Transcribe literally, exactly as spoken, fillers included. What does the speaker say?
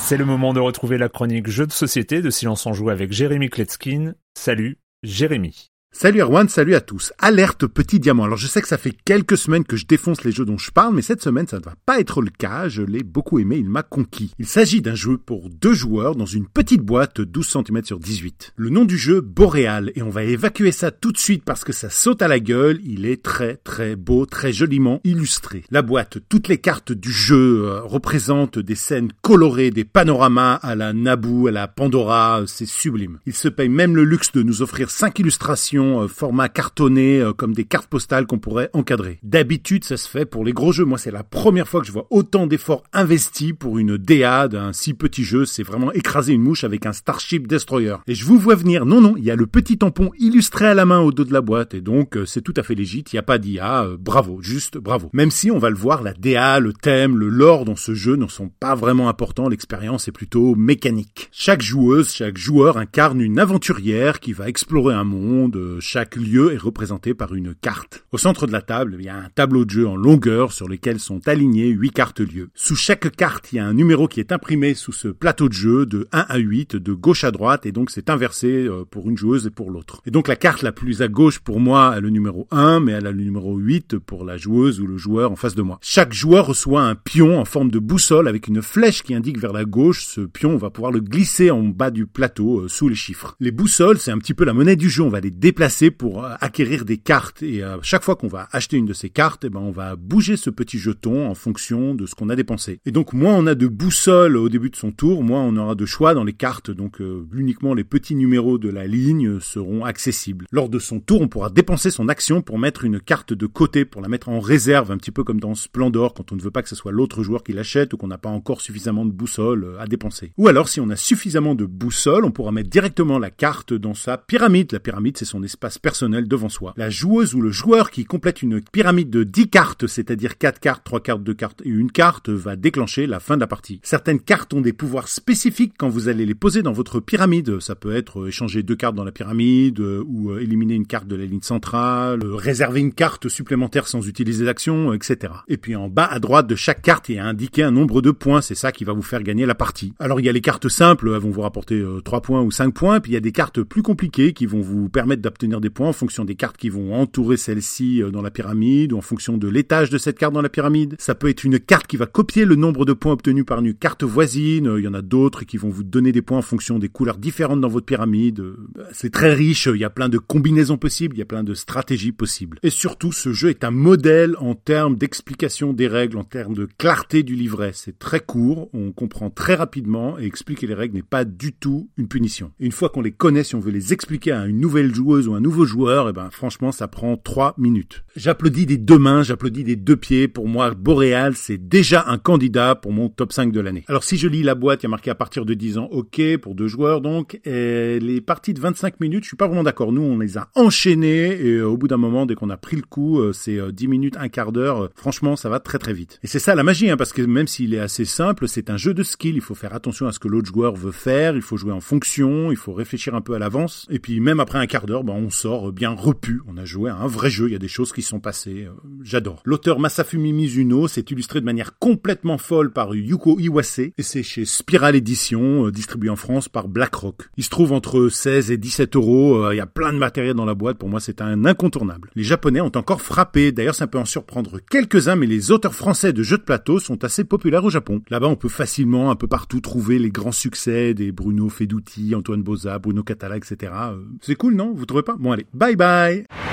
C'est le moment de retrouver la chronique Jeux de société de Silence on Joue avec Jérémy Kletzkin. Salut, Jérémy. Salut Erwan, salut à tous. Alerte petit diamant. Alors je sais que ça fait quelques semaines que je défonce les jeux dont je parle, mais cette semaine ça ne va pas être le cas. Je l'ai beaucoup aimé, il m'a conquis. Il s'agit d'un jeu pour deux joueurs dans une petite boîte douze centimètres sur dix-huit. Le nom du jeu, Boréal, et on va évacuer ça tout de suite parce que ça saute à la gueule. Il est très très beau, très joliment illustré. La boîte, toutes les cartes du jeu euh, représentent des scènes colorées, des panoramas à la Naboo, à la Pandora, c'est sublime. Il se paye même le luxe de nous offrir cinq illustrations format cartonné, euh, comme des cartes postales qu'on pourrait encadrer. D'habitude, ça se fait pour les gros jeux. Moi, c'est la première fois que je vois autant d'efforts investis pour une D A d'un si petit jeu. C'est vraiment écraser une mouche avec un Starship Destroyer. Et je vous vois venir. Non, non, il y a le petit tampon illustré à la main au dos de la boîte. Et donc, euh, c'est tout à fait légit. Il n'y a pas d'I A. Euh, bravo, juste bravo. Même si, on va le voir, la D A, le thème, le lore dans ce jeu ne sont pas vraiment importants. L'expérience est plutôt mécanique. Chaque joueuse, chaque joueur incarne une aventurière qui va explorer un monde. Euh, Chaque lieu est représenté par une carte. Au centre de la table, il y a un tableau de jeu en longueur sur lequel sont alignées huit cartes lieux. Sous chaque carte, il y a un numéro qui est imprimé sous ce plateau de jeu de un à huit, de gauche à droite, et donc c'est inversé pour une joueuse et pour l'autre. Et donc la carte la plus à gauche pour moi a le numéro un, mais elle a le numéro huit pour la joueuse ou le joueur en face de moi. Chaque joueur reçoit un pion en forme de boussole avec une flèche qui indique vers la gauche. Ce pion, on va pouvoir le glisser en bas du plateau euh, sous les chiffres. Les boussoles, c'est un petit peu la monnaie du jeu. On va les déplacer pour acquérir des cartes, et à chaque fois qu'on va acheter une de ces cartes, eh ben on va bouger ce petit jeton en fonction de ce qu'on a dépensé. Et donc moins on a de boussole au début de son tour, moins on aura de choix dans les cartes, donc euh, uniquement les petits numéros de la ligne seront accessibles. Lors de son tour, on pourra dépenser son action pour mettre une carte de côté, pour la mettre en réserve, un petit peu comme dans Splendor, quand on ne veut pas que ce soit l'autre joueur qui l'achète ou qu'on n'a pas encore suffisamment de boussole à dépenser. Ou alors, si on a suffisamment de boussole, on pourra mettre directement la carte dans sa pyramide. La pyramide, c'est son espace personnel devant soi. La joueuse ou le joueur qui complète une pyramide de dix cartes, c'est-à-dire quatre cartes, trois cartes, deux cartes et une carte, va déclencher la fin de la partie. Certaines cartes ont des pouvoirs spécifiques quand vous allez les poser dans votre pyramide. Ça peut être échanger deux cartes dans la pyramide, ou éliminer une carte de la ligne centrale, réserver une carte supplémentaire sans utiliser d'action, et cetera. Et puis en bas à droite de chaque carte, il y a indiqué un nombre de points. C'est ça qui va vous faire gagner la partie. Alors il y a les cartes simples, elles vont vous rapporter euh, trois points ou cinq points, puis il y a des cartes plus compliquées qui vont vous permettre d'obtenir des points en fonction des cartes qui vont entourer celle-ci dans la pyramide, ou en fonction de l'étage de cette carte dans la pyramide. Ça peut être une carte qui va copier le nombre de points obtenus par une carte voisine. Il y en a d'autres qui vont vous donner des points en fonction des couleurs différentes dans votre pyramide. C'est très riche, il y a plein de combinaisons possibles, il y a plein de stratégies possibles. Et surtout, ce jeu est un modèle en termes d'explication des règles, en termes de clarté du livret. C'est très court, on comprend très rapidement, et expliquer les règles n'est pas du tout une punition. Et une fois qu'on les connaît, si on veut les expliquer à une nouvelle joueuse ou un nouveau joueur, et ben franchement ça prend trois minutes. J'applaudis des deux mains, j'applaudis des deux pieds. Pour moi, Boréal, c'est déjà un candidat pour mon top cinq de l'année. Alors si je lis la boîte, il y a marqué à partir de dix ans, ok, pour deux joueurs donc. Et les parties de vingt-cinq minutes, je suis pas vraiment d'accord. Nous, on les a enchaînées, et euh, au bout d'un moment, dès qu'on a pris le coup, euh, c'est euh, dix minutes, un quart d'heure. Euh, franchement, ça va très très vite. Et c'est ça la magie, hein, parce que même s'il est assez simple, c'est un jeu de skill. Il faut faire attention à ce que l'autre joueur veut faire, il faut jouer en fonction, il faut réfléchir un peu à l'avance. Et puis même après un quart d'heure, ben, on sort bien repu. On a joué à un vrai jeu, il y a des choses qui sont passées. Euh, j'adore. L'auteur Masafumi Mizuno s'est illustré de manière complètement folle par Yuko Iwase, et c'est chez Spiral Edition, euh, distribué en France par BlackRock. Il se trouve entre seize et dix-sept euros, euh, il y a plein de matériel dans la boîte, pour moi c'est un incontournable. Les Japonais ont encore frappé, d'ailleurs ça peut en surprendre quelques-uns, mais les auteurs français de jeux de plateau sont assez populaires au Japon. Là-bas on peut facilement, un peu partout, trouver les grands succès des Bruno Feduti, Antoine Boza, Bruno Catala, et cetera. Euh, c'est cool, non? Vous trouvez pas? Bon allez, bye bye.